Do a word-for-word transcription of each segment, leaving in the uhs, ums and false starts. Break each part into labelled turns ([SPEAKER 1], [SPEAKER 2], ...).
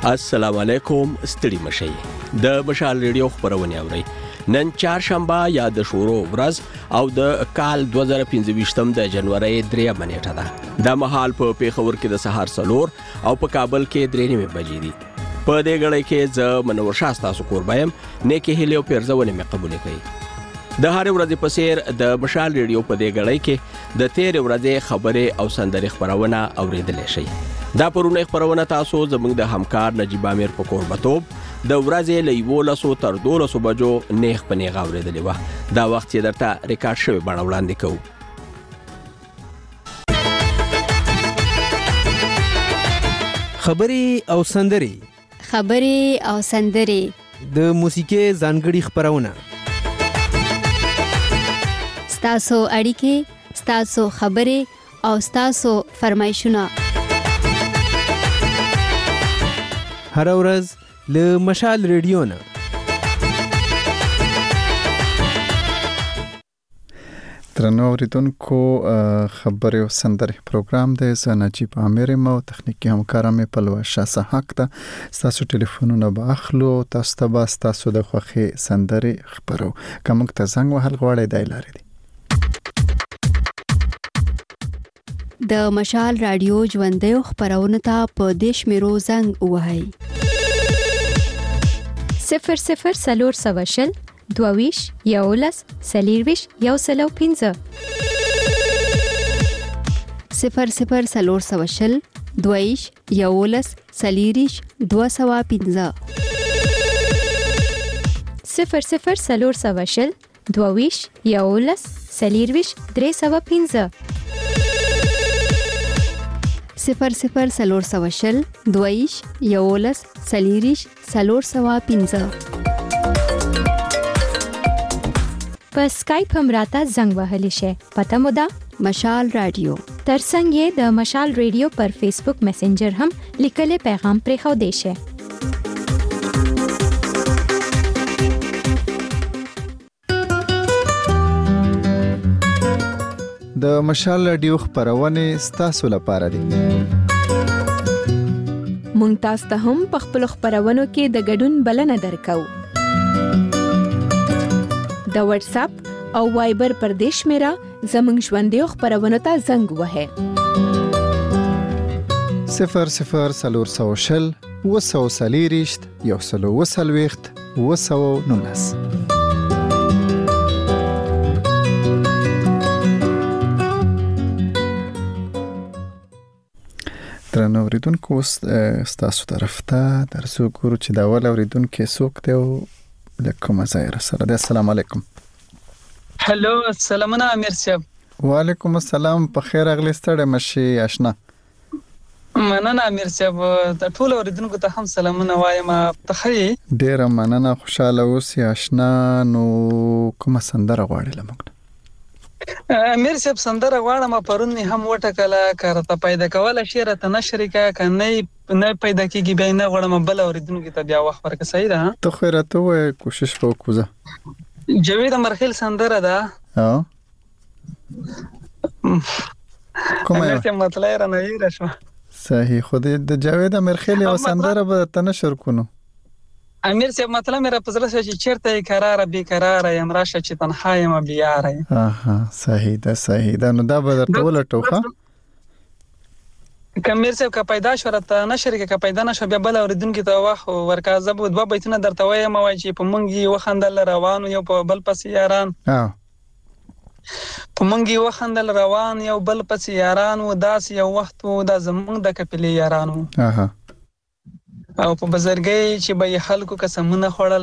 [SPEAKER 1] السلام علیکم. ستړي مشئ. د مشال ریډیو خبرونه اورئ. نن چهارشنبه یا د شورو ورځ او د کال دوه زره پنځه د جنوري درېمه نیټه ده. د مهال په پیښور کې د سهار څلور او په کابل کې درې نیمې بجې دي. په دې غړي کې ز منور شاه تاسو قربایم نیکه هلیو پیرزونه مې قبول کړي. د هر ورځې په سیر د مشال ریډیو په دې غړي کې د تیر ورځې خبره او سندري خبرونه اوریدل شي. دا پرونه خبرونه تاسو زموږ د همکار نجیب امیر په قربتوب د ورځې له یولسو تر دولسو بجو نیغ په نیغ اوریدلې و. دا وخت یې درته ریکارډ شوی بڼه وړاندې کوو.
[SPEAKER 2] خبري او سندري
[SPEAKER 3] خبري او سندري
[SPEAKER 2] د موسیقي ځانګړي خبرونه
[SPEAKER 3] ستاسو اړیکې ستاسو خبري او ستاسو فرمایشونه
[SPEAKER 2] هر ورځ له مشال ریډیو نه.
[SPEAKER 4] درنو اوریدونکو خبري او سندري پروګرام د نجیب امیر مو تخنیکی همکارم په لوشه حق ده. تاسو ټلیفونونه به اخلو، تاسو ته به تاسو د خوخي سندري خبرو کوم ته زنګ وهل غواړئ دی لاري دي.
[SPEAKER 3] د مشال رادیو ژوندۍ خبرونه ته په دیش میرو زنګ وهاي
[SPEAKER 5] صفر صفر سلور سواشل دوویش یولس سلیرویش یو سلو پینزه
[SPEAKER 3] صفر صفر سلور سواشل دوویش یولس سلیریش دو سوا پینزه
[SPEAKER 5] صفر صفر سلور سواشل دوویش یولس سلیرویش درې سوا پینزه
[SPEAKER 3] صفر صفر سلور سواشل دویش یولس سلیریش سلور سوا پینزه.
[SPEAKER 5] په سکایپ هم راته زنګ وهلی شي. پته مو ده
[SPEAKER 3] مشال رادیو.
[SPEAKER 5] ترڅنګ یې د مشال ریډیو پر فیسبوک میسنجر هم لیکلي پیغام پرې خو دی شي.
[SPEAKER 4] د مشال ریډیو خبرونه ستاسو لپاره دي.
[SPEAKER 5] مونږ تاسو ته هم په خپل خبرونو کې د ګډون بلنه درکو. د واتس اپ او وایبر پر دیش میرا زمنګ ژوندۍ خبرونه ته زنګ وهه
[SPEAKER 4] صفر صفر سلور سوشل وسو سلیریشت یو سلو وسلويخت وسو نونس. درنو اوریدونکو ستاسو طرف ته درسو ګورو چې دا ول اوریدونکو څوک دی او لکه مزایر سره دی. السلام علیکم.
[SPEAKER 6] هلو السلام علیکم امیر صاحب.
[SPEAKER 4] وعلیکم السلام. په خیر اغلی ستړی مشي آشنا.
[SPEAKER 6] مننه امیر صاحب. د ټول اوریدونکو ته هم سلامونه وایم. تخی
[SPEAKER 4] ډیره مننه. خوشاله اوسئ آشنا. نو کومه سندره غواړئ لمغه؟
[SPEAKER 6] امیر صاحب سندره غواړم. پرون هم وټکله کارته پیدا کوله شیره ته نشری کا کنه نه پیدا کیږي به نه غواړم بل اوریدونکو ته بیا وخت ورکه. صحیح ده
[SPEAKER 4] ته خو راته وای کوشش وکوزه.
[SPEAKER 6] جاوید مرخیل سندره ده.
[SPEAKER 4] ها کومه
[SPEAKER 6] ته مطلب را نه راشم.
[SPEAKER 4] صحیح. خو د جاوید مرخیل یو سندره به تنشر کونو.
[SPEAKER 6] امیر صاحب مطلب مې را پزړه شو چې چیرته قرار به قرار یم راشه چې تنها یم بیا راي.
[SPEAKER 4] اها صحیح ده صحیح ده. نو دا به درته ولټوخه
[SPEAKER 6] کمیر صاحب کا پیدا شورته نشر کې کا پیدا نشو بیا بل اوریدونکو ته واخ ورکا زب دوه بیتونه درته وایم وای چې په مونږی وخندل روان یو په بل پس یاران.
[SPEAKER 4] ها
[SPEAKER 6] په مونږی وخندل روان یو بل پس یاران و داس یو وخت و دا زمونږ د کپلې یارانو.
[SPEAKER 4] اها
[SPEAKER 6] او په بزرګي چې به خلکو قسمونه خړل.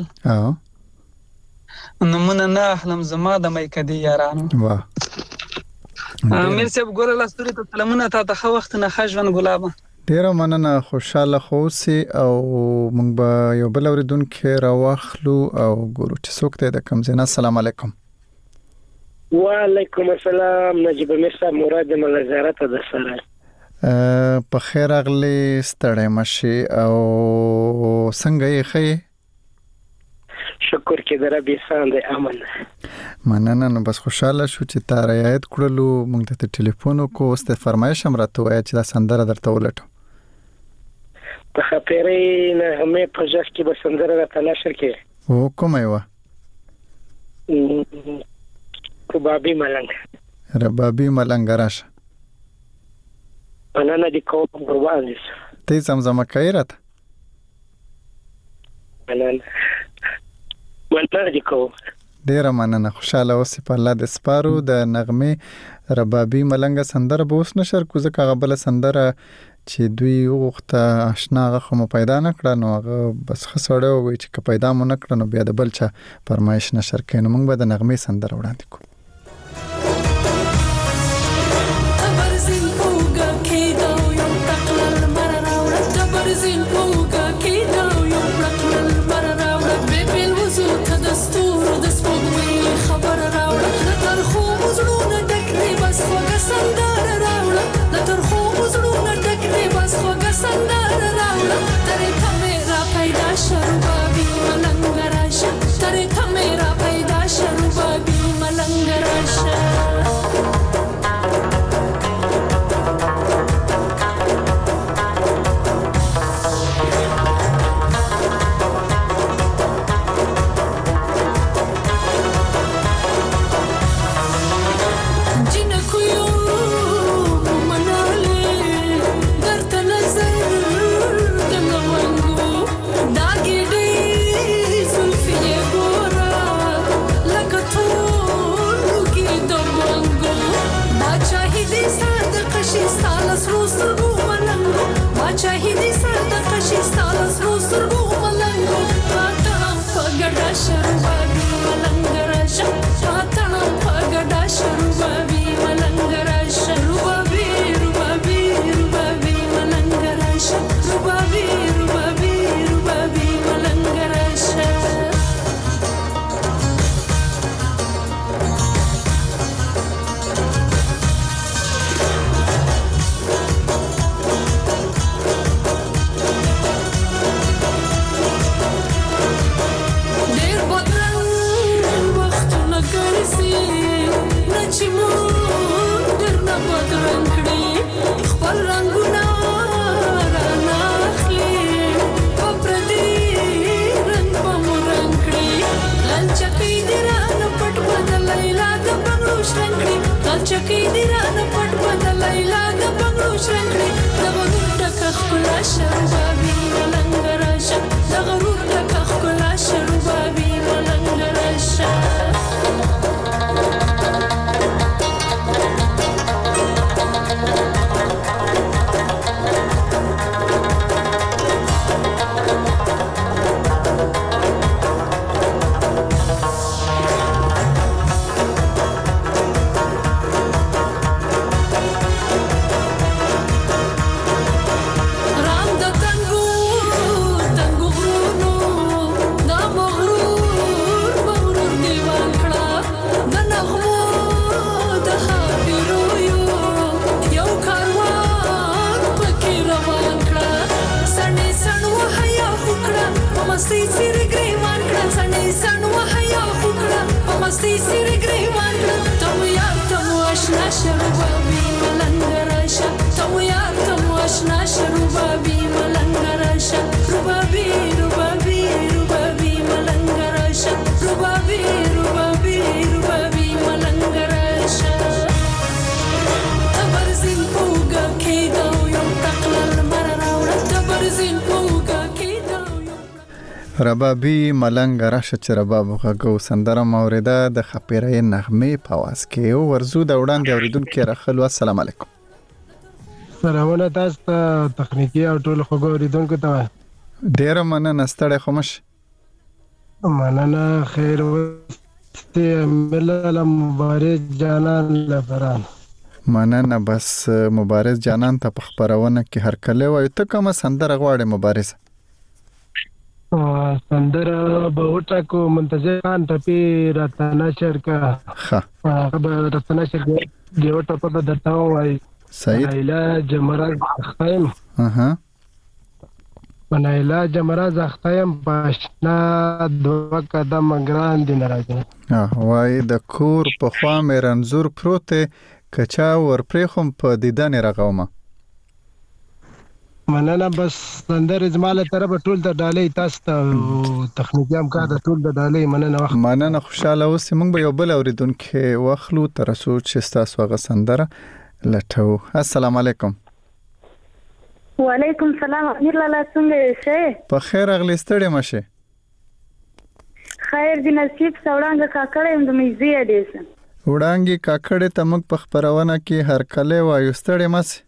[SPEAKER 4] ها
[SPEAKER 6] نمونه نه احلم زما د مې کدي یارانو.
[SPEAKER 4] واه
[SPEAKER 6] امیر صاحب ګوره لاستوري ته سلامونه ته د خو وخت نه خجون ګلابه.
[SPEAKER 4] ډیره مننه. خوشاله خوسي او موږ به یو بل اوریدونکو راوخلو او ګورو چې څوک ته د کوم زنه. السلام علیکم.
[SPEAKER 7] وعلیکم السلام. نجیب امیر صاحب مراد ملزارت د سره.
[SPEAKER 4] په خیر اغلی ستړی مشي او څنګه یې خې؟
[SPEAKER 7] شکر کې در رب احسان دی. امن
[SPEAKER 4] مننه. نو بس خوشاله شو چې تا رعایت کړلو. موږ ته ټلیفون وکړو. ست فرمایش هم راته وایي چې دا سندره درته ولټو.
[SPEAKER 7] په خپېرې نه همې په ځخ کې به سندره راته نشر کې
[SPEAKER 4] او کومه یو
[SPEAKER 7] ربابي ملنګ
[SPEAKER 4] ربابي ملنګ راشه
[SPEAKER 7] مننه دي کوم قربان
[SPEAKER 4] ته زمزمه کوي راته
[SPEAKER 7] مننه مننه دي کوم
[SPEAKER 4] ډیره مننه خوشاله اوسې په الله د سپارو د نغمې ربابي ملنګ سندره به اوس نشر کو ځکه هغه بله سندره چې دوی وغوښته اشنا هغه خو مو پیدا نه کړه نو هغه بس ښه سړی ووایي چې که پیدا مو نه کړه نو بیا د بل چا فرمایش نشر کوي نو موږ به د نغمې سندره وړاندې کوو ربابي ملنګ راشه چې رباب غږو سندره موریده د خپېرې نغمې په आवाज کې ورزو د وړاندې اوریدونکو راخلو السلام علیکم
[SPEAKER 8] سلامونه تاسو ته تخنیکی او ټول خوږو اوریدونکو ته
[SPEAKER 4] ډیر مننه ستړي خومش
[SPEAKER 8] مننه خیر وسته ملل مبارک جانان لفران
[SPEAKER 4] مننه بس مبارک جانان ته په خبرونه کې هر کله وای ته کوم سندره غواړې مبارک
[SPEAKER 8] سندره به وټاکو منتظر خان ټپی راتنا شرکا
[SPEAKER 4] ها
[SPEAKER 8] هغه راتنا شرکا دیو ټپ په دتا وای
[SPEAKER 4] صحیح
[SPEAKER 8] ایلا جمراز خایم
[SPEAKER 4] اها
[SPEAKER 8] بنایلا جمراز خایم پښنا دوه قدم ګران دي ناراضه
[SPEAKER 4] ها وای د کور په خوا مې رنزور پروت کچا ور پرې خم په دیدن رغومه
[SPEAKER 8] مننه. بس سندرې زما له طرفه ټول د ډالۍ تاسو ته تخنیکي همکار د ټول د ډالۍ مننه وخت
[SPEAKER 4] مننه. خوشاله اوسې. موږ به یو بل اوریدونکو واخلو تر څو چې تاسو هغه سندره لټو. السلام علیکم.
[SPEAKER 9] وعلیکم السلام. امیر لالا څنګه یې؟
[SPEAKER 4] په خیر اغلی ستړي مشه.
[SPEAKER 9] خیر دی نصیب سوړانګه کاکړې د میزي اډیسن.
[SPEAKER 4] وړانګي کاکړې ته موږ په خبرونه کې هر کله وایو ستړي مشه.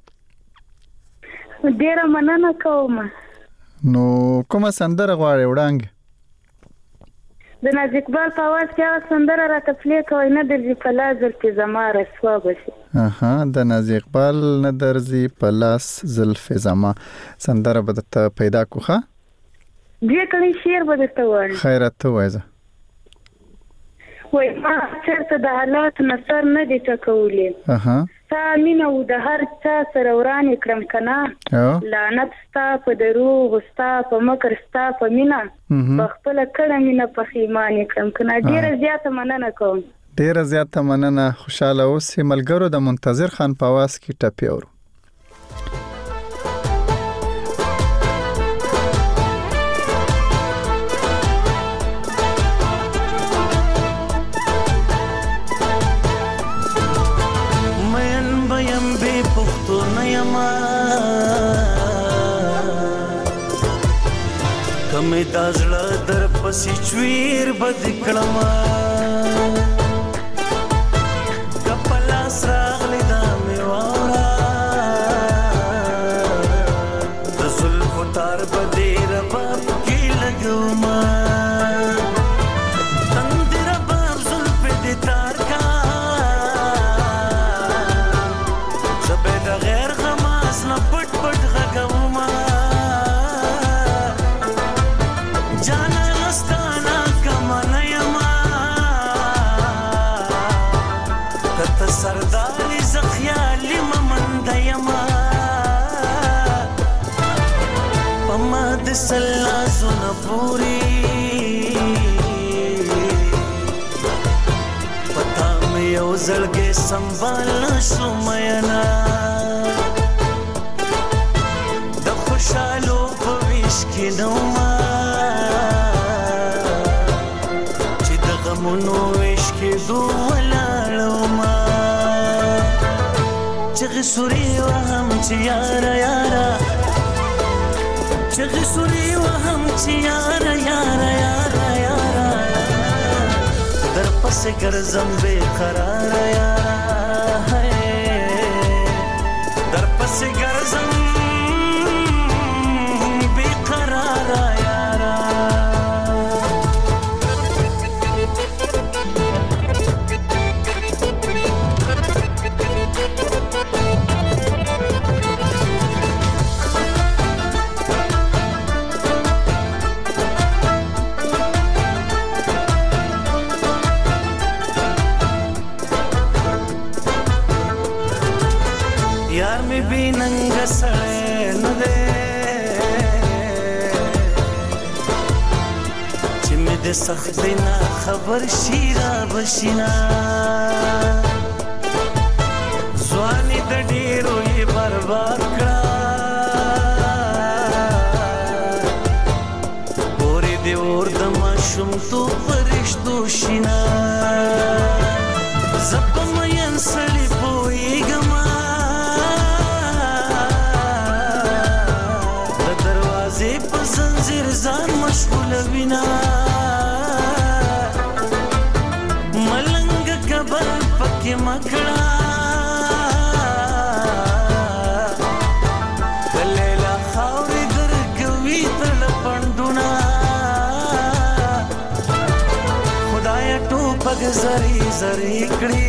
[SPEAKER 9] ډیره مننه کوم.
[SPEAKER 4] نو کومه سندره غواړې وړانګي؟
[SPEAKER 9] د ناز اقبال په आवाज کې هغه سندره راته پلی کوي نه درځي په لاس زلفې زما رسوا بشي.
[SPEAKER 4] اها د ناز اقبال نه درځي په لاس زلفې زما سندره به ته پیدا کوخه.
[SPEAKER 9] دې کله شعر به درته وایم.
[SPEAKER 4] خیرت ته وایزه.
[SPEAKER 9] وای ما چرته د حالات نصر نه دي ټکولې.
[SPEAKER 4] اها
[SPEAKER 9] تا مینه و د هر چا سره وران کړم کنه. لعنت ستا په دروغ ستا په مکر ستا په مینه په خپل کړه مینه په خیمان کړم کنه. ډیره زیاته مننه کوم.
[SPEAKER 4] ډیره زیاته مننه. خوشاله اوسې. ملګرو د منتظر خان په आवाज کې ټپي اورو.
[SPEAKER 10] کمه دازړه در پسې چویر بد کړما کپلا سراغلی دا میوارا د زلف تار بده رباب کې لګوما تندر باب زلف دې تار کا زبې د غیر غماس نه پټ پټ غګوما سرداري زخيالي ممند يما پما د سلا زونه پوری پتا مې یو زړګې سنبال شو مینا د خوشالو په ویش کې نو ما چې د غمونو ویش کې دوه چغی سوری و هم چی یارا یارا چغی سوری و هم چی یارا یارا یارا یارا در پس گرزم بے قرار یارا در پس گرزم بے قرار یارا سړی نه دی چې مې د سختۍ نه خبر شي را بشینا ځواني د ډېرو یې برباد کړه پورې دې اور د ماشومتوب په رشتو شینا زه په مین سړي پوهېږم زان مشغول وینا ملنګ کبر پکې مکړه کلیلا خاورې درکوي تل پندونه خدای ټوپک زری زری کړی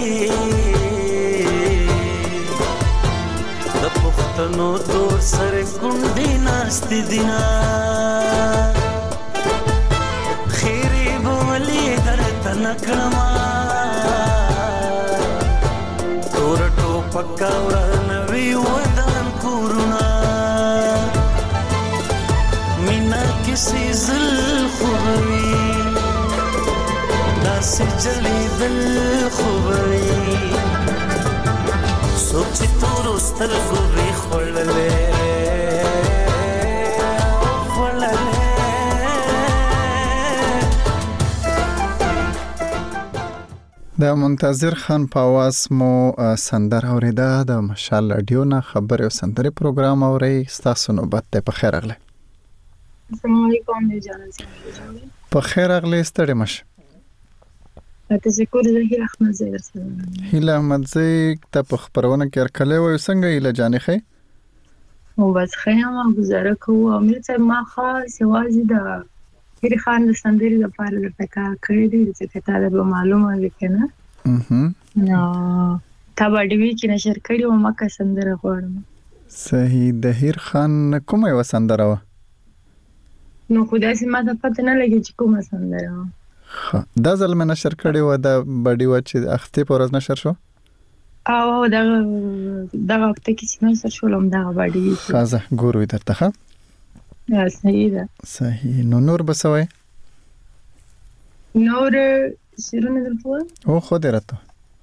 [SPEAKER 10] د پښتنو تور سره کونډې ناستې دینا خیرې بولې درته نکړما تور ټوپک ورنوي ودان کورونه مینا کسي زل خوبوي داسې جړېدل خوبوي څوک چې تورو سترګو وي خوړلې
[SPEAKER 4] د منتظر خان په आवाज مو سندره اوریده د مشال رادیو نه خبر او سندره پروګرام اوري ستاسو نوبت ته په خیر اغله.
[SPEAKER 11] السلام علیکم دی جان سره
[SPEAKER 4] په خیر اغله ستړي مش.
[SPEAKER 11] تشکر زه هیله احمد زی درسره.
[SPEAKER 4] هیله احمد زی ته په خبرونه کې ارکلې وای څنګه هیله جانې خې؟
[SPEAKER 11] او بس خیمه گزاره کوو او مې څه ما خاص وازي د هر خان د سندري د پاره د پکا کړی دی چې کته به معلومه وکنه. اها نو تا باندې وی کې نشر کړی او مکه سندره غواړم.
[SPEAKER 4] صحیح. د هر خان کومه و سندره و؟
[SPEAKER 11] نو خدای سي ما ته پته نه لګی چې کومه سندره و.
[SPEAKER 4] ها دا ځل مې نشر کړی و د باندې و چې اخته پر ورځ نشر شو.
[SPEAKER 11] او دا دا وخت کې چې نشر شو لوم دا باندې.
[SPEAKER 4] خازه ګورو درته ها.
[SPEAKER 11] یا صحیح ده.
[SPEAKER 4] صحیح. نو نور بسوي؟
[SPEAKER 11] نور شیرونه درته
[SPEAKER 4] او خو درته.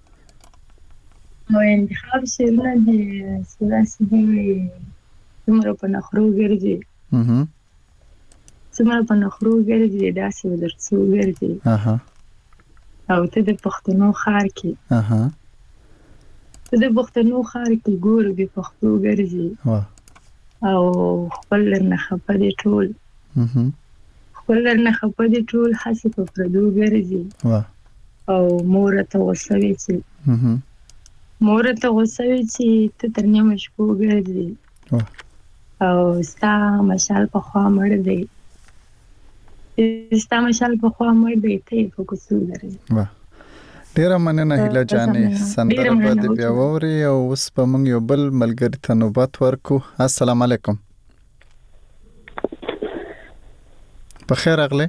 [SPEAKER 11] نو انتخاب شیرونه دي سلاسي دي څومره په نخرو ګرځي.
[SPEAKER 4] اها.
[SPEAKER 11] څومره په نخرو ګرځي داسې درڅو ګرځي.
[SPEAKER 4] اها.
[SPEAKER 11] او ته د پښتنو خار کې.
[SPEAKER 4] اها.
[SPEAKER 11] ته د پښتنو خار کې ګور به پښتو ګرځي.
[SPEAKER 4] واه.
[SPEAKER 11] او خپل نه خپدي ټول
[SPEAKER 4] اها
[SPEAKER 11] خپل نه خپدي ټول حسب پردو ګرځي.
[SPEAKER 4] واه.
[SPEAKER 11] او مور ته وسوي چې
[SPEAKER 4] اها
[SPEAKER 11] مور ته وسوي چې ته تر نیمه شپو ګرځي.
[SPEAKER 4] واه.
[SPEAKER 11] او ستا مشال په خوا مړ دی ستا مشال په خوا مړ دی ته په کوڅو لري.
[SPEAKER 4] واه. ډیره مننه هیله جانې سندره باندې بیا ووري او اوس په موږ یو بل ملګری ته نوبت ورکو. السلام علیکم. په خیر اغله.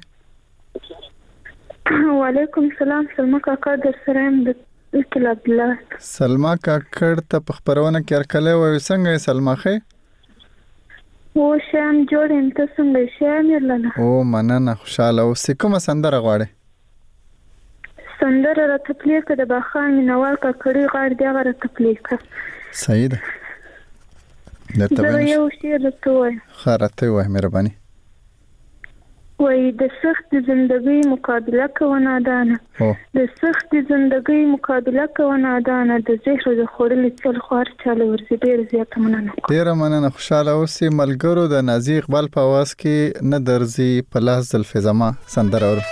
[SPEAKER 9] وعلیکم السلام. سلمہ کاکا در سره د کلا عبد الله.
[SPEAKER 4] سلمہ کاکا ته په خبرونه کې ارکلې وای څنګه سلمہ خې؟
[SPEAKER 9] او شام جوړم ته څنګه شام یلاله.
[SPEAKER 4] او مننه خوشاله او کومه سندره غواړې؟
[SPEAKER 9] سندره را تپلیک د باخان مینوال کا کړي غاړ دی غره تپلیک.
[SPEAKER 4] صحیح ده. د
[SPEAKER 9] تبه یو شی درته وای.
[SPEAKER 4] خاطر وای مهرباني.
[SPEAKER 9] وای د سخت ژوندۍ مقابله کوونه دانه. د سخت ژوندۍ مقابله کوونه دانه د زهر د خورلې څل خور چاله ورسې ډیر زیات مننه.
[SPEAKER 4] ډیر مننه خوشاله اوسې. ملګرو د نازي اقبال په आवाज کې نه درځي په لاس زلفې زما سندره ورو.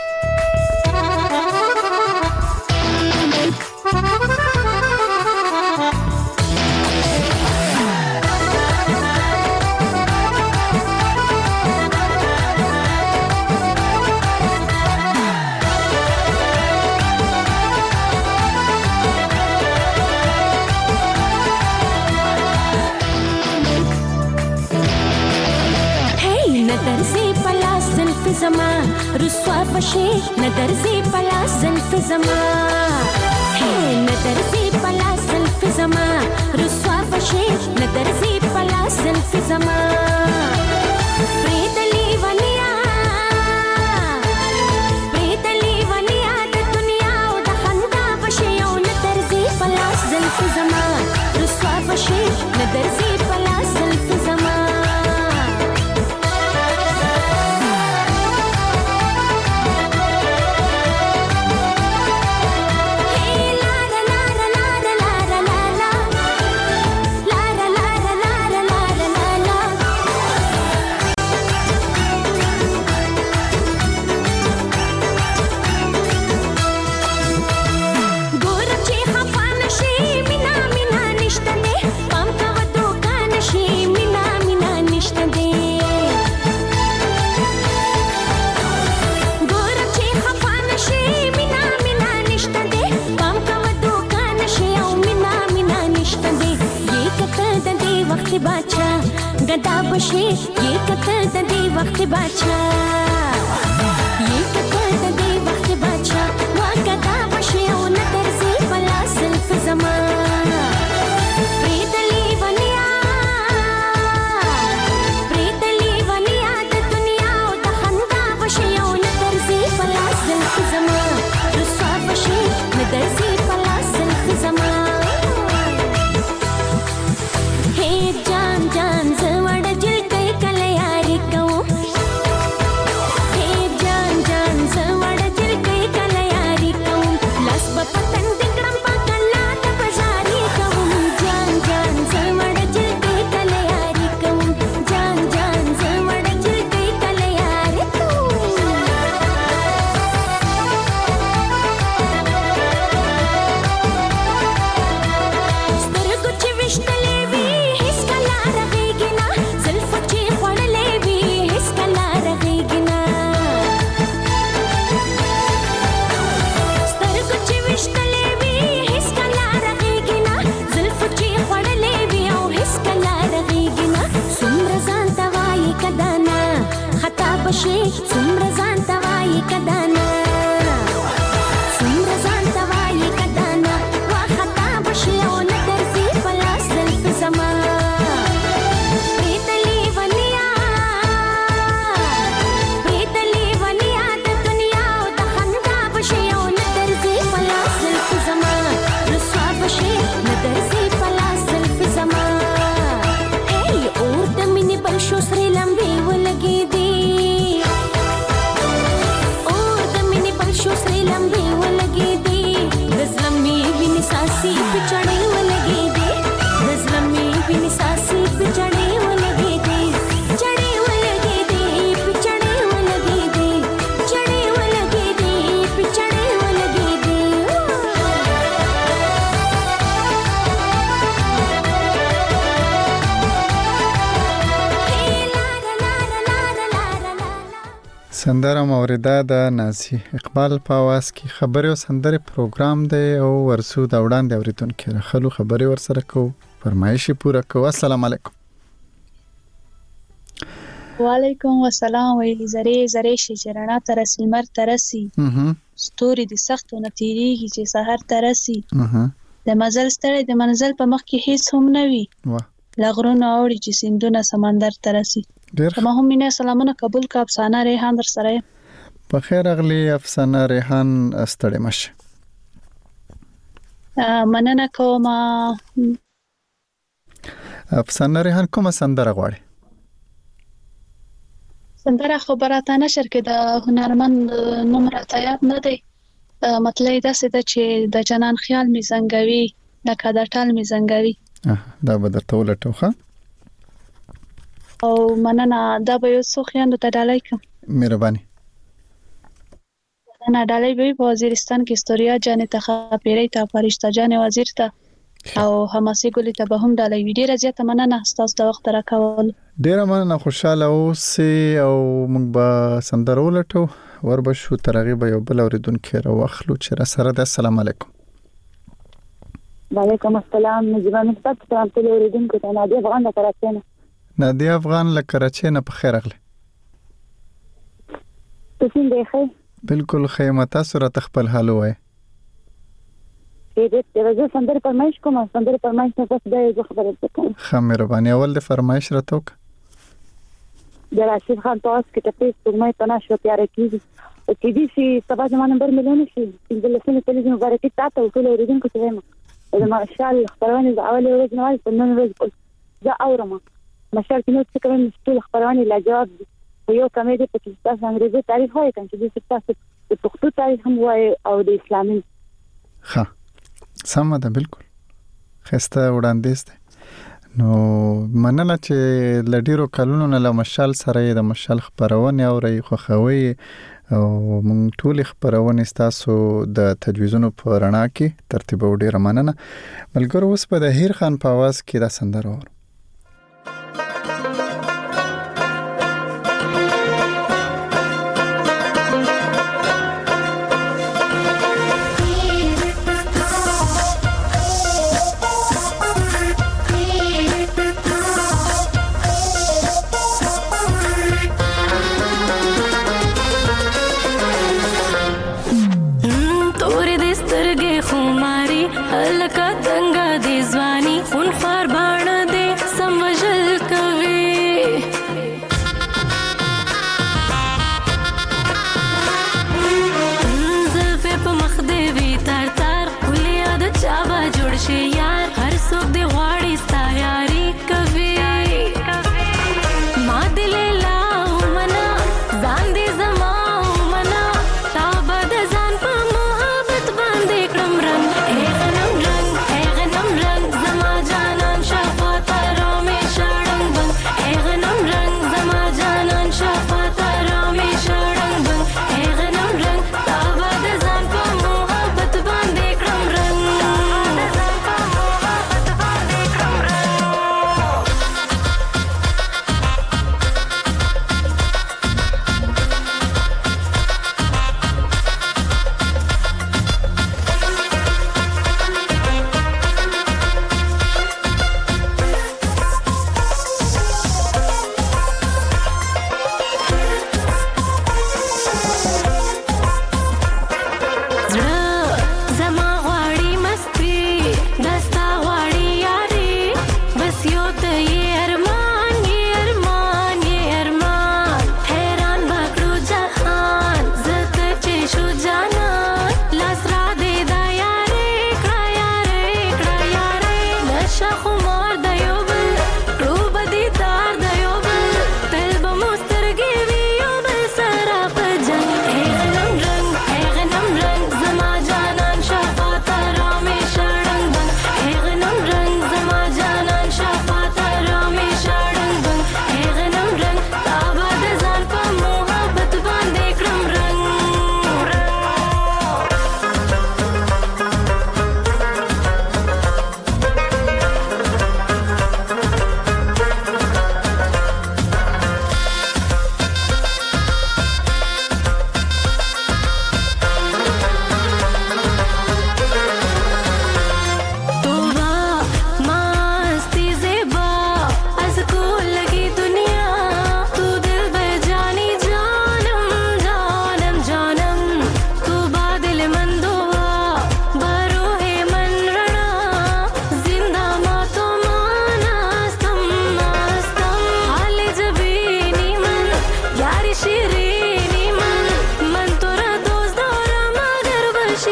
[SPEAKER 12] زما رسوا بشي ندرزي پلا زلف زما هي ندرزي پلا زلف زما رسوا بشي ندرزي پلا زلف زما پریدلی ونیا پریدلی ونیا د دنیا او د خندا بشي او ندرزي پلا زلف زما رسوا بشي ندرزي پلا زلف زما गदा बशे ये कतर दे वक्त बाचा ये कतर दे वक्त बाचा वा गदा बशे ओ नदर से बला सिल्फ जमा प्रीतली वनिया प्रीतली वनिया द दुनिया ओ द खंदा बशे ओ नदर से बला सिल्फ जमा रसवा बशे नदर से बला सिल्फ जमा हे जान जान जवड़ जिल कई कल यारी कहूँ हे जान जान
[SPEAKER 4] سندره موریده د نازي اقبال په आवाज کې خبري او سندره پروګرام دی او ورسو د وړاندې اوریدونکو راخلو خبري ورسره کو فرمایشي پوره کو. السلام علیکم.
[SPEAKER 13] وعلیکم السلام. وی زری زری شي چرنا ترسل مر ترسي ستوري د سختو نتیریږي چې سحر ترسي د مزل ستړي د منزل په مخ کې هیڅ هم نه وي لغرونه اوړي چې سیندونه سمندر ترسي. ما هم مینه سلامونه قبول کا افسانه ریحان در سره
[SPEAKER 4] په خیر اغلی افسانه ریحان استړی مشه.
[SPEAKER 13] مننه کوم.
[SPEAKER 4] افسانه ریحان کومه سندره غواړي؟
[SPEAKER 13] سندره خبراته نشر کې د هنرمند نوم راته یاد نه دی. مطلب دا څه ده چې د جنان خیال می زنګوي لکه د ټال می زنګوي.
[SPEAKER 4] دا به درته ولټوخه
[SPEAKER 13] او مننه. دا به یو څو خیاندو ته ډالۍ کوم.
[SPEAKER 4] مهرباني.
[SPEAKER 13] نه ډالۍ به په وزیرستان کې استوریا جانې ته خپېری ته فرشته جانې وزیر ته او حماسي ګولې ته به هم ډالۍ وي. ډیره زیاته مننه تاسو د وخت راکول.
[SPEAKER 4] ډیره مننه. خوشاله اوسئ او موږ به سندره ولټو ور به شو ترغه به یو بل اوریدونکو راوخلو چې را سره د السلام علیکم.
[SPEAKER 14] وعلیکم السلام. نجیبه مستق ته ټول اوریدونکو ته نادیه افغان له کراچۍ نه.
[SPEAKER 4] نادیه افغان له کراچۍ نه په خیر اغله.
[SPEAKER 14] تاسو څنګه ښه؟
[SPEAKER 4] بالکل ښه. متا سره تخپل حال وای.
[SPEAKER 14] دې دې وجه سندره فرمایش کوم. سندره فرمایش نه پس دا یو خبره وکړم.
[SPEAKER 4] خه مهرباني. اول د فرمایش راته وک.
[SPEAKER 14] د راشد خان تاسو کې ته پیسې مې تناش و تیار کیږي. چې دې شي سبا زمانه نمبر مليون شي د لسنه تلویزیون مبارکي تاسو ټول اوریدونکو ته وایم. دا ماشال خبرونه د اول ورځ نه په نن ورځ دا اورم. مشال کې نو څه کوم ټول خبرونه لا جواب یو کمیډي په کې تاسو انګریزي تاریخ وایي کنه چې تاسو د پښتو تاریخ هم وایي او د اسلامي.
[SPEAKER 4] ها سم ده. بالکل خسته وړاندیز ده. نو مننه چې لډیرو کلونو نه له مشال سره د مشال خبرونه او ری خوخوي او مونږ ټول خبرونه تاسو د تجویزونو په رڼا کې ترتیب وړي. مننه ملګرو. اوس په د هیر خان په आवाज کې دا سندره اور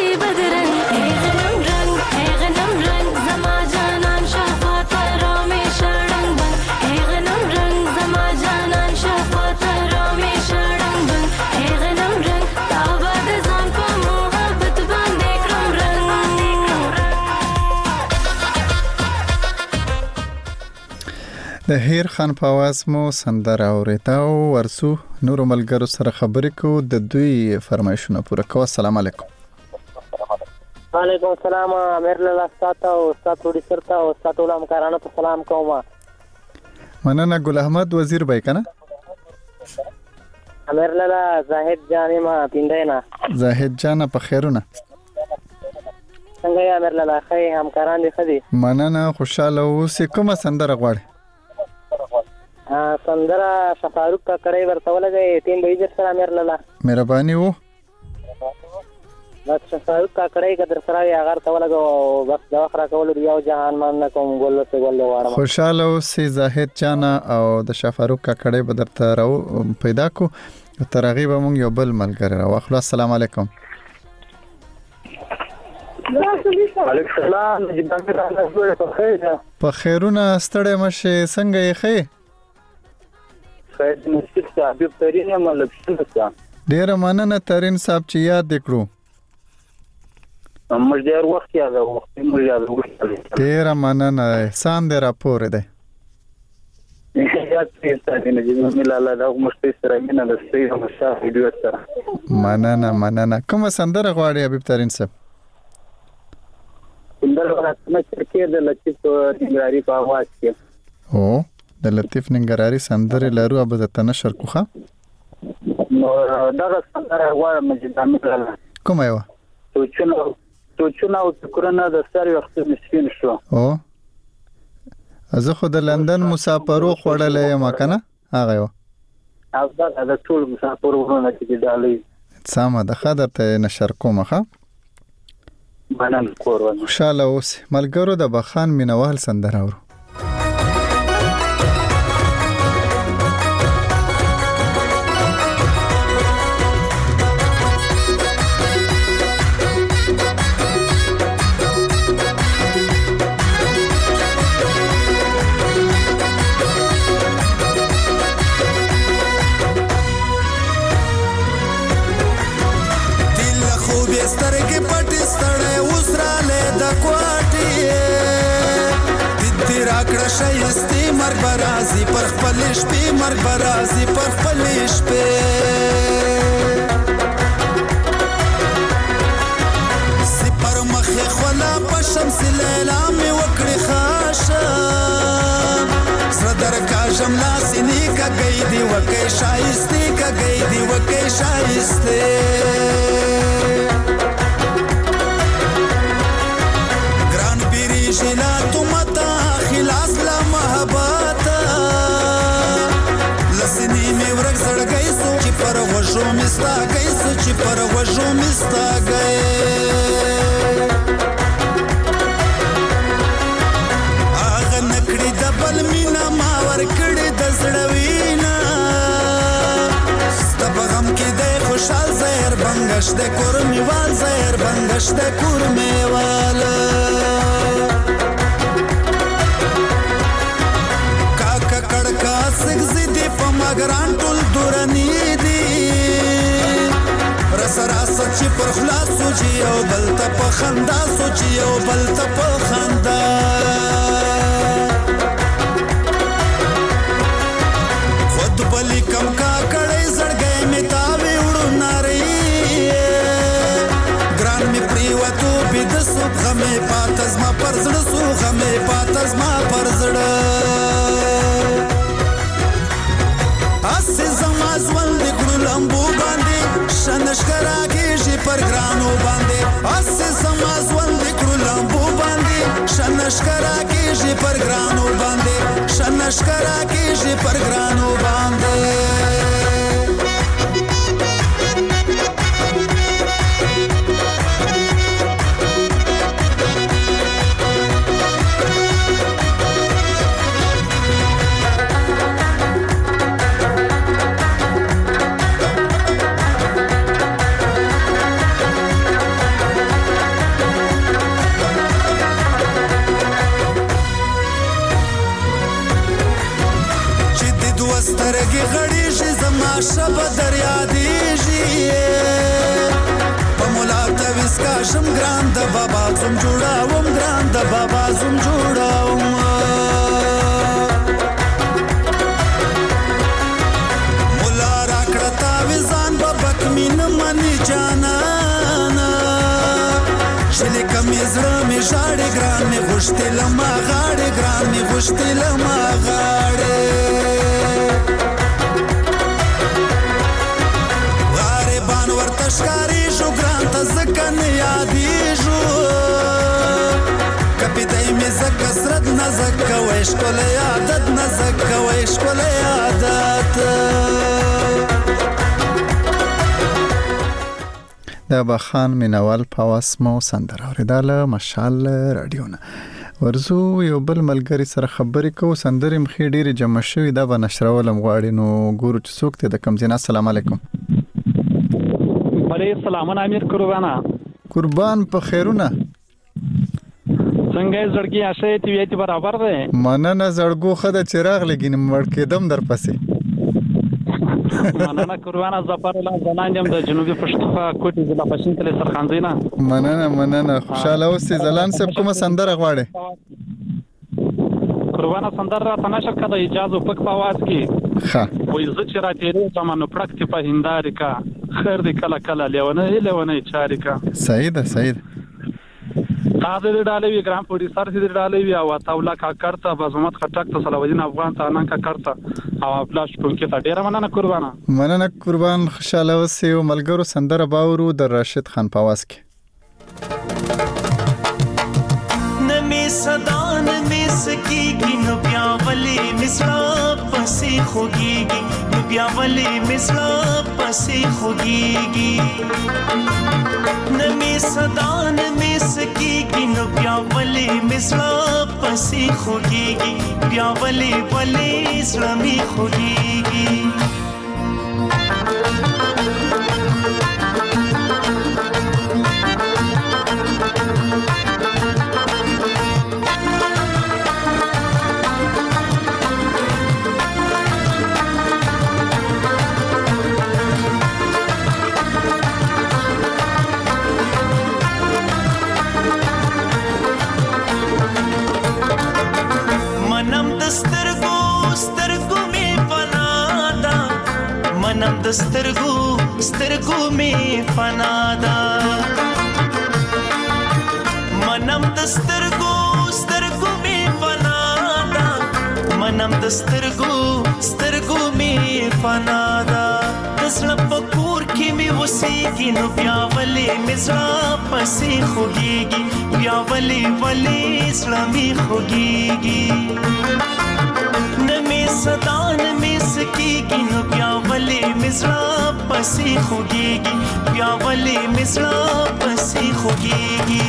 [SPEAKER 4] د هیر خان په आवाज مو سندره اورېدا او ورسو نور ملګرو سره خبرې کو د دوی فرمایشونه پوره کوه. السلام علیکم.
[SPEAKER 15] وعلیکم السلام. امیر لاله تاسو او تاسو ډیر سره او تاسو ټول همکارانو ته سلام کوم.
[SPEAKER 4] مننه. ګل احمد وزیر بای کنه؟
[SPEAKER 15] امیر لاله زاهد جان ما پیندینا.
[SPEAKER 4] زاهد جان په خیرونه.
[SPEAKER 15] څنګه یې امیر لاله؟ خې همکاران دي خدي.
[SPEAKER 4] مننه. خوشاله اوسې. کومه سندره غواړې؟
[SPEAKER 15] سندره شفاروق کا کړی ورته ولګي تین به در سره امیر لاله.
[SPEAKER 4] مهرباني وو.
[SPEAKER 15] بس شفاروق کا کړی کدر سره یې هغه ته ولګو بس دا خره کول یو جهان مان کوم ګل څه ګل واره.
[SPEAKER 4] خوشاله اوسې زاهد جان او د شفاروق کا کړی به درته راو پیدا کو ترغیب مونږ یو بل ملګری راو. خلاص. السلام علیکم.
[SPEAKER 16] وعلیکم السلام.
[SPEAKER 4] په خیرونه ستړی مشه. څنګه یې خې؟
[SPEAKER 16] خیر نصیب صاحب ترين ملک څنګه؟
[SPEAKER 4] ډیر مننه ترين صاحب چې یاد وکړو.
[SPEAKER 16] موږ ډیر وخت یاد وخت موږ یاد وکړو.
[SPEAKER 4] ډیر مننه. احسان دې راپور دی.
[SPEAKER 16] یاد پېښه دې نه چې مې لاله دا مشته سره مینه د سې مشاه ویډیو سره.
[SPEAKER 4] مننه مننه. کومه سندره غواړي حبیب ترين صاحب؟
[SPEAKER 16] سندره ورته چې د لطیف ننګرهاري په आवाज کې.
[SPEAKER 4] او د لطیف ننګرهاري سندره لرو اب د تنشر کوخه.
[SPEAKER 16] نو دا سندره غواړم چې د امیر لاله.
[SPEAKER 4] کومه یو؟
[SPEAKER 16] سوچونه سوچونه او فکرونه د سر وخت مسکین شو.
[SPEAKER 4] او زه خو د لندن مسافرو خوړلې ما کنه هغه یو.
[SPEAKER 16] او دا د ټول مسافرو ورونه چې دالې
[SPEAKER 4] سامه د خاطر ته نشر کومه ښه.
[SPEAKER 16] مننه کورونه.
[SPEAKER 4] خوشاله اوس. ملګرو د بخان مینوال سندره اورو.
[SPEAKER 17] شایسته مرګ برازي پر خپل شپې مرګ برازي پر خپل شپې سپر مخه خلا په شمس لیلا می وکړي خاشه زړه درکا جملا سینې کا گئی دی وکي شایسته کا گئی دی وکي شایسته ګران پیری شلا تمتا خلاص لا محبتا لسنی می ورک زړګی سو چې پر غوښو مستا گئی سو چې پر غوښو مستا گئی اغه نکړی د بل مینا ما ور کړی د زړوینا ستپ غم کې د خوشحال زهر بنگش د کور میوال زهر بنگش د کور میوال مګران ټول دورانی دي رس راس چې پر خلاص سوچي او بل ته په خندا سوچي او بل ته په خندا خود بلی کم کا کړي زړګي می تاوي وړو ناري ګران می پریوتو بيد سو غمه پاتز ما پر زړه سو غمه پاتز ما پر زړه زمازول د ګړو لمبو باندې شنشکرا کېږي پر ګرانو باندې اسه زمازول د ګړو لمبو باندې شنشکرا کېږي پر ګرانو باندې شنشکرا کېږي پر ګرانو باندې وژم ګران د بابا زوم جوړاوم ګران د بابا زوم جوړاوم مولا راکړه تاویزان بابک مين منی جانانا شلې کمې زړه مې ژاړې ګران مې غوښتې لما غاړې ګران مې غوښتې لما غاړې غریبان ورته ښکارېږو ګران ته ځکه نه یادېږو کپیدی مې ځکه سرد نه ځکه وی ښکلی عادت نه ځکه وی ښکلی عادت
[SPEAKER 4] د بخان مینوال په واس مو سندره اوریدله مشال رادیو نه ورزو یو بل ملګری سره خبرې کوو سندرې مخې ډېرې جمع شوي دا به نشرولم غواړي نو ګورو چې څوک دی د کوم ځای نه السلام علیکم
[SPEAKER 18] بله سلامونه امیر قربانه
[SPEAKER 4] قربان په خیرونه
[SPEAKER 18] څنګه یې زړګي اشه طبیعت برابر دی
[SPEAKER 4] مننه زړګو ښه ده چې راغلی ګینې مړ کېدم درپسې
[SPEAKER 18] مننه قربانه ظفر الله زنان یم د جنوبي پښتونخوا کوټې ضلع پښین کلي سرخانځی نه
[SPEAKER 4] مننه مننه خوشحاله اوسې زلان صاحب کومه سندره غواړې
[SPEAKER 18] قربانه سندره راته نشر که د اجازه پک په آواز کې
[SPEAKER 4] ښه
[SPEAKER 18] وایي زه چې راتېرېږم نو پړک دې په هندارې کا خیر دې کله کله لیونی لیونی چارې کا
[SPEAKER 4] صحیح ده صحیح ده
[SPEAKER 18] تاسو دې ډالې وي ګرام پروډیوسر دې ډالې وي او تاولا کاکړ ته بس محمد خټک ته صلاح الدین افغان ته انان کاکړ ته او افلاش ټونکي ته ډیره مننه قربانه
[SPEAKER 4] مننه قربان خوشاله اوسې او ملګرو سندره باورو د راشد خان په आवाज کې
[SPEAKER 10] نمی صدا نمی سکیږي نو بیا ولې مثلا پسې خوږیږي نو بیا ولې مثلا پسې خوږیږي نمی صدا نمی سکیږي نو بیا ولې مثلا پسې خوږیږي بیا ولې ولې زړه مې خوږیږي منم دسترګو سترګو می فنادا منم دسترګو سترګو می فنادا منم دسترګو سترګو می فنادا دسړه پکور کې می وسیږي نو بیا ولې مزرا پسې خوږیږي بیا ولې ولې سړه می خوږیږي نمی صدا نمی سکیږي نو بیا ولې مزرا پسې خوږیږي بیا ولې مزرا پسې خوږیږي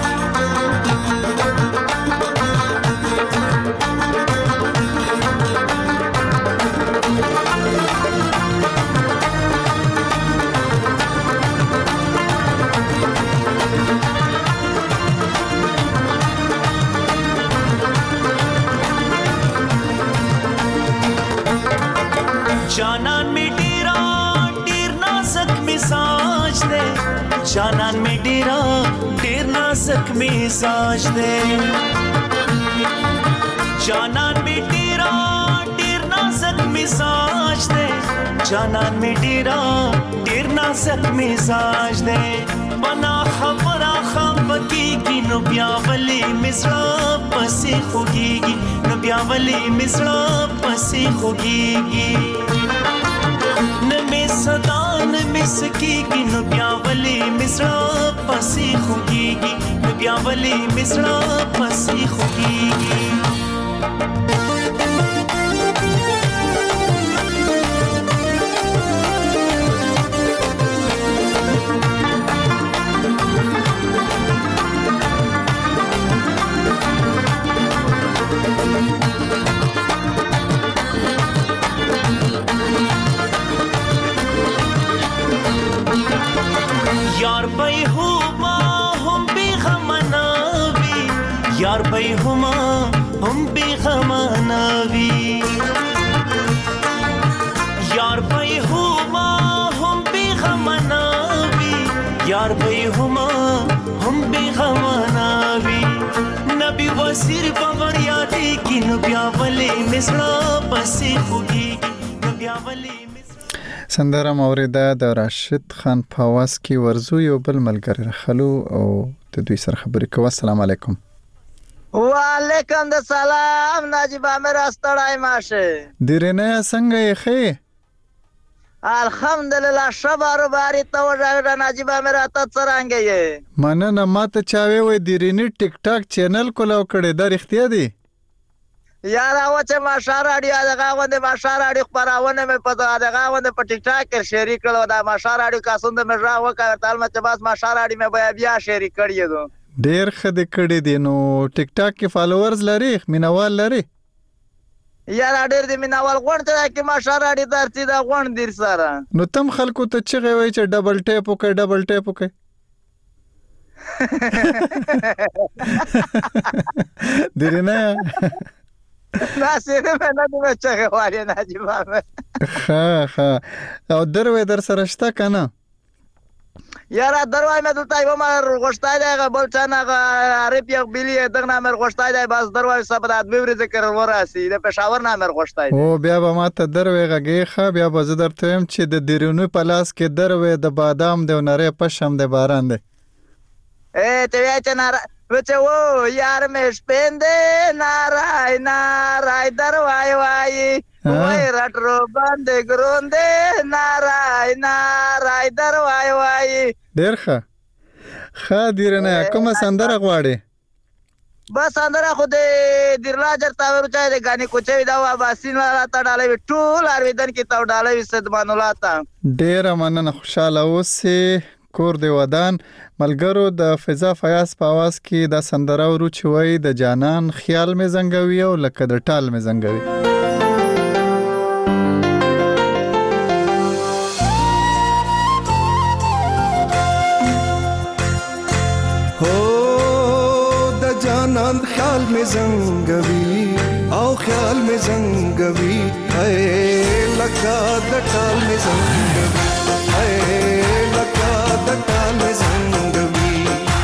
[SPEAKER 10] جانان می ډیرا ډیر نازک مزاج دے جانان می ډیرا ډیر نازک مزاج دے جانان می ډیرا ډیر نازک مزاج دے جانان می ډیرا ډیر نازک مزاج دے بنا خبره خبرېږي نو بیا ولې مزړه پسې خوږیږي نو بیا ولې مزړه پسې خوږیږي نمی صدا نمی سکیږي نو بیا ولې مزړه پسې خوږیږي نو بیا ولې مزړه پسې خوږیږي یار بای هما هم بی غمناوی یار بای هما هم بی غمناوی یار بای هما هم بی غمناوی یار بای هما نبی وزیر باور یادی کی نو بیا ولې مسړه پسې خوږي نو بیا ولې
[SPEAKER 4] سندره موریده د راشد خان په आवाज کې ورزو یو بل ملګری رخلو او د دوی سره خبرې کوو. السلام علیکم.
[SPEAKER 19] وعلیکم السلام. ناجیب امیر استړای ماشه
[SPEAKER 4] دیرنه څنګه یې خې؟
[SPEAKER 19] الحمدلله شبارو باری ته وژاوډه ناجیب امیر ته څرنګه یې؟
[SPEAKER 4] مننه. ماته چاوي وې دیرنی ټیک ټاک چینل کولاو کړي دا رښتیا دی؟
[SPEAKER 19] یاره و چې ماشا راډیو دغه غونډه ماشا راډیو خبرونه مې په دغه غونډه په ټیک ټاک کې شریک کړو. دا ماشا راډیو کاسوند مې راو وکړ تل مې بس ماشا راډیو مې بیا بیا شریک کړی دو.
[SPEAKER 4] ډیر خدای کړی دی. نو ټیک ټاک کې فالوورز لري مینوال لري؟
[SPEAKER 19] یاره ډیر دی مینوال غونډه کې ماشا راډیو درتي دا غونډ دیر سره.
[SPEAKER 4] نو تم خلکو ته چغه وای چې ډبل ټیپ وکړه ډبل ټیپ وکړه. دیرنه
[SPEAKER 19] ناسینه مې نه دی چغه وای ناجیب امیر.
[SPEAKER 4] ها ها او دروي در سره شته کنه؟
[SPEAKER 19] یاره دروای مې دلته یو مر غوښتای دی بل څنګه عرب یو بلی دغه مر غوښتای دی بس دروای سبا د دوی ورځ کړ وراسي د پېښور نامر غوښتای دی.
[SPEAKER 4] او بیا به ماته دروي غږی خه بیا به زه درته يم چې د دیرونو په لاس کې دروي د بادام د نری پشم د باران دی.
[SPEAKER 19] اے ته یا چې نار وچه وو یار مې شپندې نارای نارای دروای وای وای رټرو باندې ګروندې نارای نارای دروای وای.
[SPEAKER 4] ډیر ښه ښه دیرنه کومه سندره غواړي؟
[SPEAKER 19] بس سندره خو دې دیرلاجر تاور چا دې غاني کوچوي دا وا باسین والا تا ډالې ټول ارویدن کې تا ډالې صدمان الله تا.
[SPEAKER 4] ډیر مننه. خوشاله اوسې کور دی ودان. ملګرو د فضا فیاض په आवाज کې دا سندره ورو چوي د جانان خیال می زنګوي او لکه د ټال می زنګوي.
[SPEAKER 17] هو د جانان خیال می زنګوي او خیال می زنګوي اے لکه د ټال می زنګوي اے لکه د ټال می زنګوي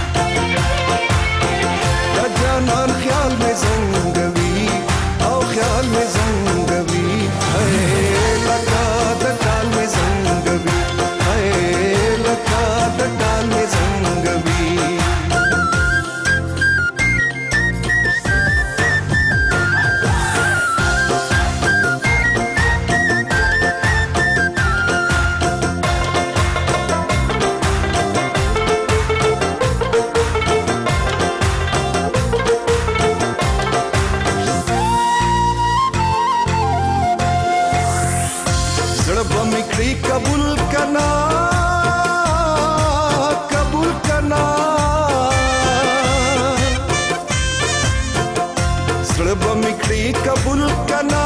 [SPEAKER 17] د جانان خیال می زنګوي او خیال می زنګوي اے لکه د ټال می زنګوي اے لکه د ټال می زنګوي. قبول کنا قبول کنا سړ به میکړي قبول کنا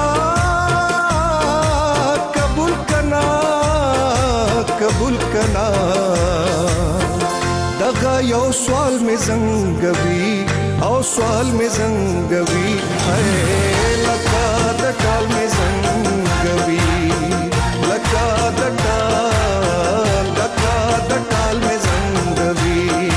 [SPEAKER 17] قبول کنا قبول کنا دغه یو سوال می زنګوي او سوال می زنګوي اے لکه د ټال می زنګوي لکه د ټال لکه د ټال می زنګوي.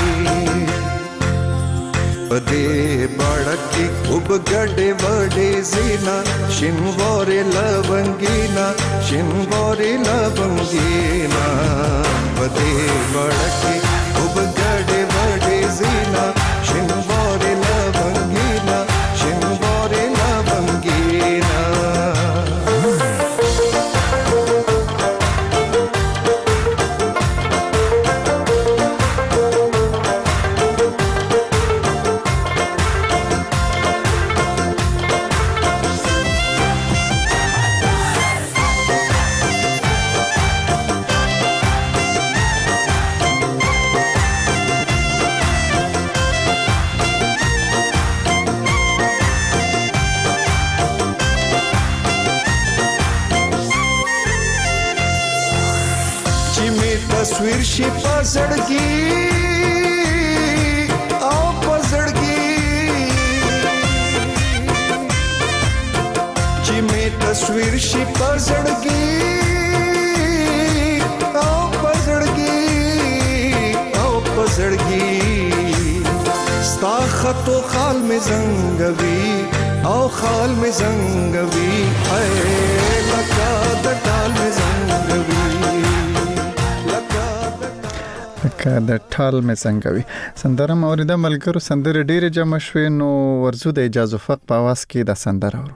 [SPEAKER 17] پدې بڑکی وب ګډې وډې زینا شینوورې لونګینا شینوورې لونګینا پدې بڑکی وب ګډې وډې زینا شینوورې لونګینا شینوورې لونګینا. تصویر شي پزړګي او پزړګي چې می تصویر شي پزړګي او پزړګي او پزړګي ستا خط و خال می زنګوي او خال می زنګوي اے لکه د ټال می زنګوي
[SPEAKER 4] لکه د ټال می زنګوي. سندره موریده ملګرو سندره ډیره جمع شوې نو ورزو د اجازه فق په आवाज کې د سندره ورو.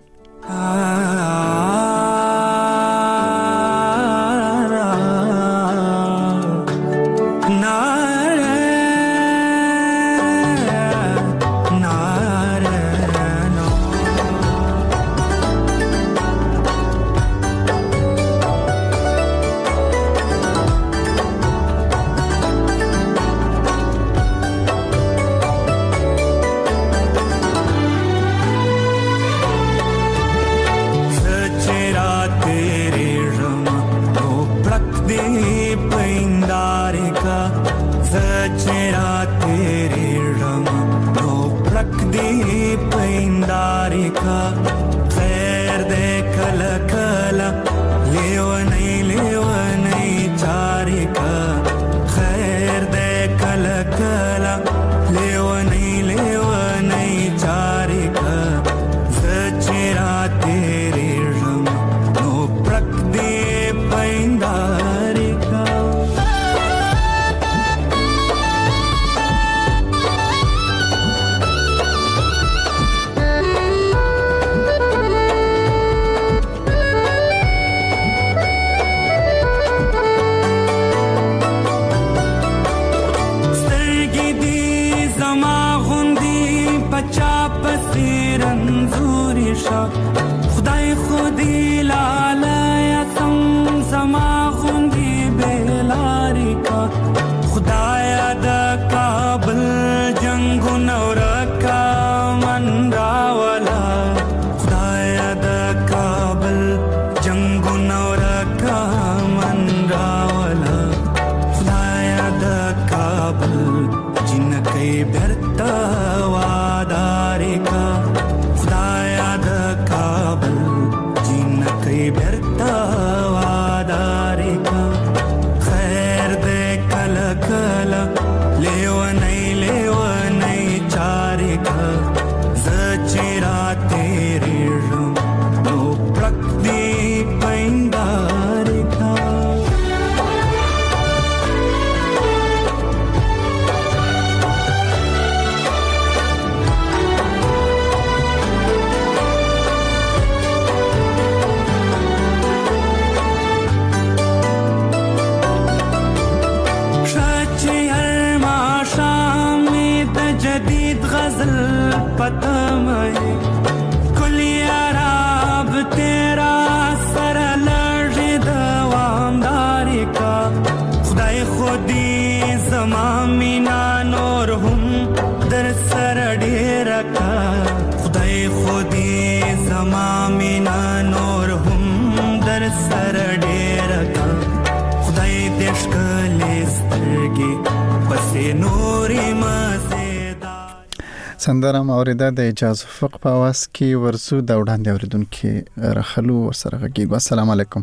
[SPEAKER 4] سندره موریده د اجازه فق په आवाज کې ورسو د وړاندې اوریدونکو رخلو سره غږیږي. السلام علیکم.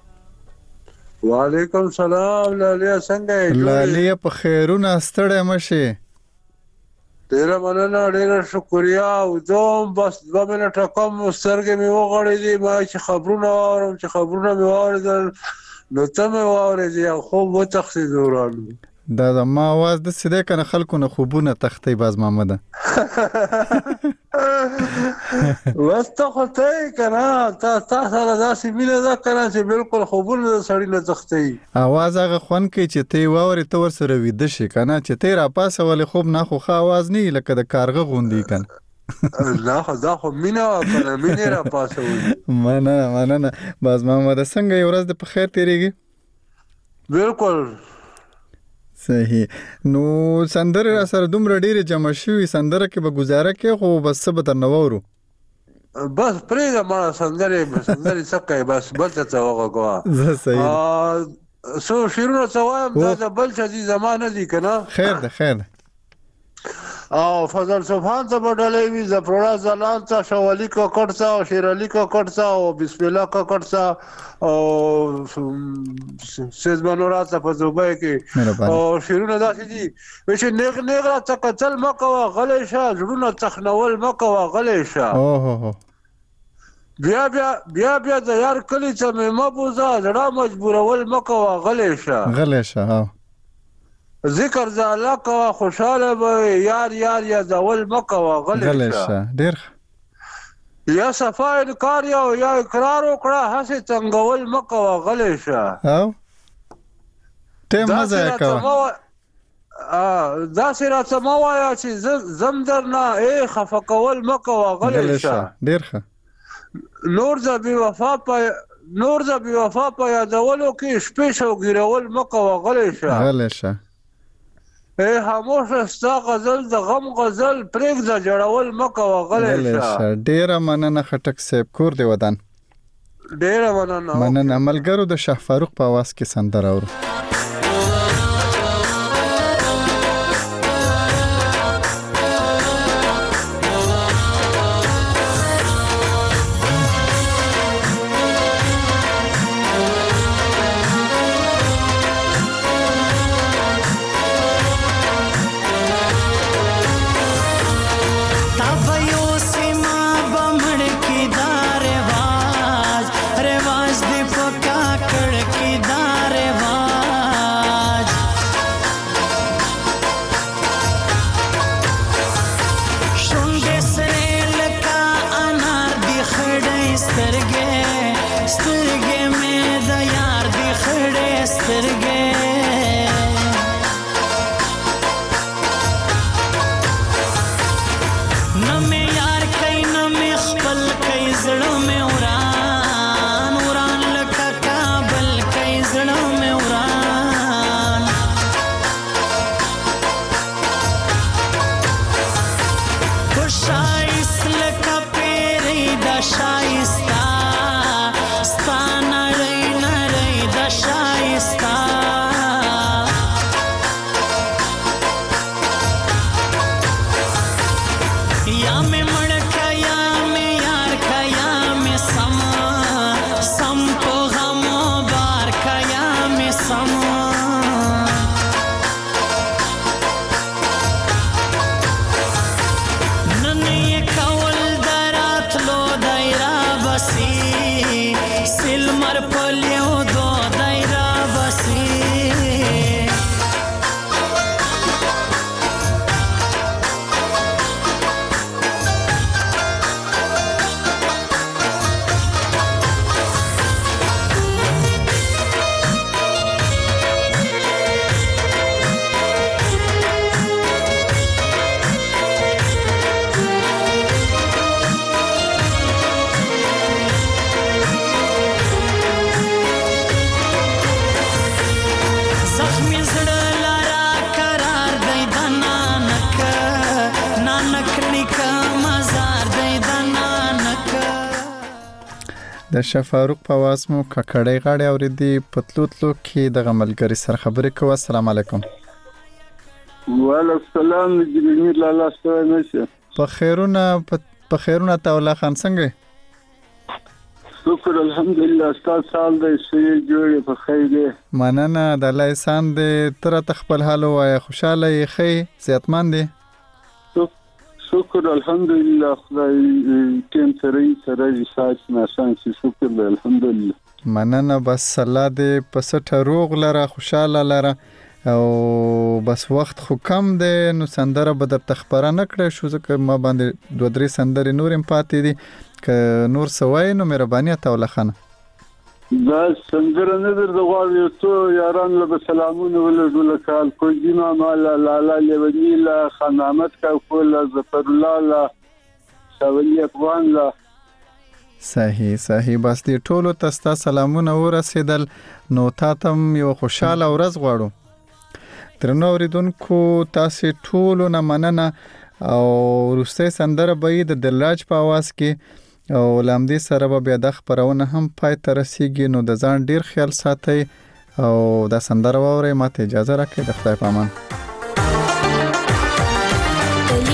[SPEAKER 20] وعلیکم سلام. لالیا څنګه یې؟
[SPEAKER 4] لالیا په خیرونه ستړی مشه.
[SPEAKER 20] ډیره مننه، ډیره شکریا. او دوم بس دوه منټه کوم سترګې مې وغړې دي ما چې خبرونه اورم چې خبرونه مې واورېدل نو ته مې واورېدې او خوب وتښتېد ورانو.
[SPEAKER 4] دا د ما आवाज د سیده کنه خلکو نه خوبونه تختې باز محمد
[SPEAKER 20] واسطه خو ته کنه تا تا سره داسې مینه ده کنه چې بالکل خوبونه سړی نه تختې
[SPEAKER 4] आवाज هغه خون کې چې ته واوري ته ور سره ویده شي کنه چې ته را پاسه ولې خوب نه خو ښه आवाज نه لکه د کارغه غوندي کنه.
[SPEAKER 20] نه خو دا خو مینه کنه مینه را پاسه وي.
[SPEAKER 4] مننه مننه باز محمد څنګه یو ورځ د په خیر تیریږي؟
[SPEAKER 20] بالکل
[SPEAKER 4] صحیح. نو سندره را سره دومره ډیره جمع شوی سندره کې به گزاره کې خو بس څه به ترنوورو
[SPEAKER 20] بس پرېږده ما سندرې سندرې څه کوي بس بل څه څه وغږوه
[SPEAKER 4] زه صحیح
[SPEAKER 20] څو شعرونه څه وایم دا د بل څه دي زما نه دي که نه؟
[SPEAKER 4] خیر ده خیر ده.
[SPEAKER 20] او فضل سبحان ته بدلې وي زپروړه زلان ته شوالی کو کړڅا او شیرالی کو کړڅا او بسم الله کو کړڅا او سیز منورا ته په دوبه کې او شیرونه داسې دي چې نیغ نیغ را څخه کتل مکو غلې شه جوړونه تخنول مکو غلې شه
[SPEAKER 4] او هو هو
[SPEAKER 20] بیا بیا بیا بیا د یار کلی ته مې مبوزه زړه مجبورول مکو غلې شه
[SPEAKER 4] غلې شه ها
[SPEAKER 20] ذکر زاله کو خوشاله به یار یار یا زول مکو غلې شه
[SPEAKER 4] ډیر
[SPEAKER 20] یا صفای انکار یا یا اقرار وکړه هسه څنګهول مکو غلې شه
[SPEAKER 4] او ته مزه کوه
[SPEAKER 20] ا دا سره څه ما وایا چې زم درنه ای خفقول مکو غلې شه
[SPEAKER 4] ډیر ښه
[SPEAKER 20] نور ز بي وفا په نور ز بي وفا په یادولو کې شپې شو ګیرول مکو غلې شه
[SPEAKER 4] غلې شه
[SPEAKER 20] اے خاموش استا غزل د غم غزل پرېګ د جوړول مکو غلې شه
[SPEAKER 4] ډیره مننه خټک صاحب کور دی ودان
[SPEAKER 20] ډیره مننه
[SPEAKER 4] مننه ملګرو د شاه فاروق په आवाज کې سندره اورو د شاه فاروق په आवाज مو ککړې غاړې اورېدي پتلوتلو کې د غملګری سره خبرې کوو. السلام علیکم.
[SPEAKER 16] وعلیکم السلام. جميل الله ستاسو نشه
[SPEAKER 4] په خیرونه په خیرونه تولا خان څنګه؟
[SPEAKER 16] شکر الحمدلله. ستاسو سال دې سې جوړې په خیر دې.
[SPEAKER 4] مننه د الله احسان دې تر تخپل حال وای خوشاله یې خې صحتمند دې.
[SPEAKER 16] شکر الحمدلله. خدای تیم سره سره ساج نشان شي. شکر الحمدلله.
[SPEAKER 4] مننه. بس الله دې پسټه روغ لره خوشاله لره او بس وخت خو کم دی نو سندره به در تخبره نکړه شو ځکه ما باندې دوه درې سندرې نور هم پاتې دي که نور سوای نو مهرباني توله خانه
[SPEAKER 16] دا سندره نه در غواړم یو څو یاران له سلامونه ولګول کال کوی ما مال لالا لونی لا خنامت کا کول ظفر الله لا شاولی افغان لا
[SPEAKER 4] صحیح صحیح. بس دې ټولو تاسو سلامونه ورسېدل نو تاسو یو خوشاله ورځ غواړو. درنو اوریدونکو تاسو ټولو نه مننه او روسي سندره به د دلراج په आवाज کې او لامدې سره به بیا د خبرونه هم پای ته رسیږي نو د ځان ډیر خیال ساتئ او دا سندره واورئ. ماته اجازه راکړئ. د خدای په امان.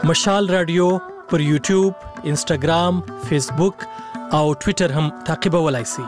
[SPEAKER 21] مشال رادیو پر یوټیوب، انسټاګرام، فیسبوک او ټوئیټر هم تعقیبولای شئ.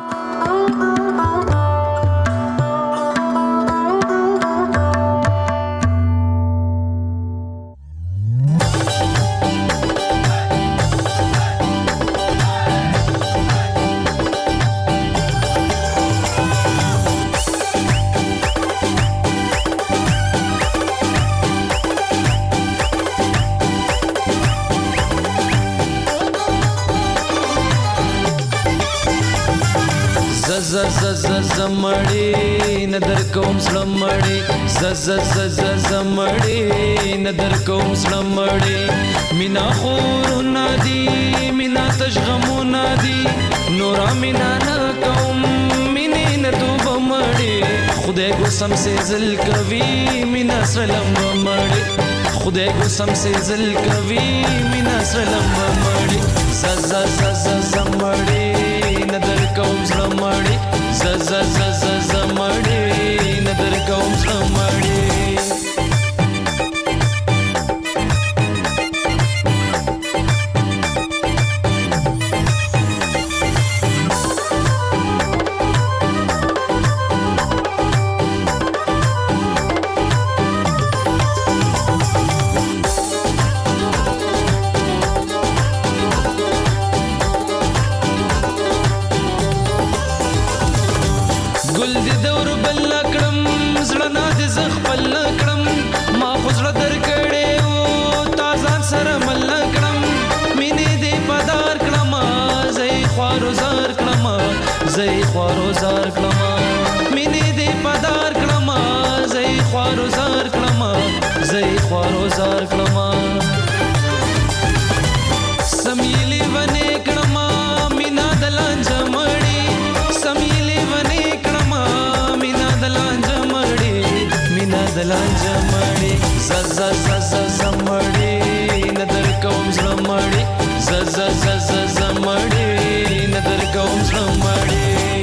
[SPEAKER 22] زمړې ندر کوم سلمړې ز ز ز ز زمړې ندر کوم سلمړې مینا خور نادي مینا تشغمو نادي نورا مینا نا کوم مینې ندوب مړې خدای کو سم سے زل کوي مینا سلم مړې خدای کو سم سے زل کوي مینا سلم مړې ز ز ز ز زمړې ندر کوم سلمړې ز ز ز ز زمړې ندر کوم سلمړې زئی خوارو زار کلمه مینې دې پدار کلمه زئی خوارو زار کلمه زئی خوارو زار کلمه سمیلی ونه کلمه مینا دلان جمړي سمیلی ونه کلمه مینا دلان جمړي مینا دلان جمړي ز ز ز ز زمړي ندر کوم زمړي ز ز ز ز زمړي ندر کوم زمړي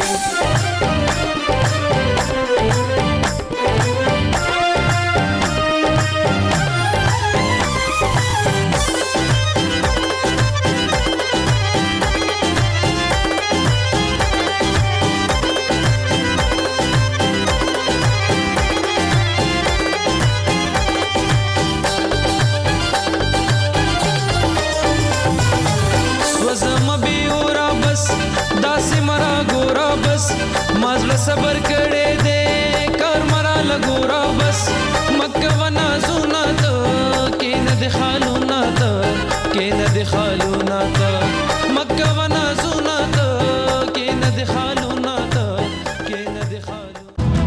[SPEAKER 22] صبر کړه دې کار مرا لګورا بس مکه ونا زونا ته کې نه د خالو نه ته کې نه د خالو نه ته مکه ونا زونا ته کې نه د خالو نه ته کې نه د خالو.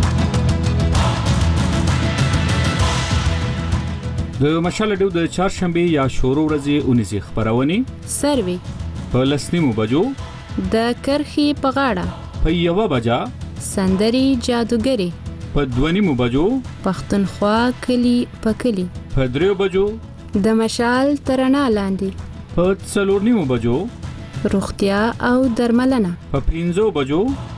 [SPEAKER 23] د مشال ډو د چهارشنبه یا شورو ورځې اونیزه خبرونه
[SPEAKER 24] سروي
[SPEAKER 23] په لسنیمو بجو
[SPEAKER 24] د کرخي په غاړه
[SPEAKER 23] په یو بجا
[SPEAKER 24] سندري جادوګری
[SPEAKER 23] په دوه بجو
[SPEAKER 24] پښتونخوا کلی پکلی
[SPEAKER 23] په دریو بجو
[SPEAKER 24] د مشال ترنا لاندې
[SPEAKER 23] په څلور بجو
[SPEAKER 24] روغتیا او درملنه
[SPEAKER 23] په پنځو بجو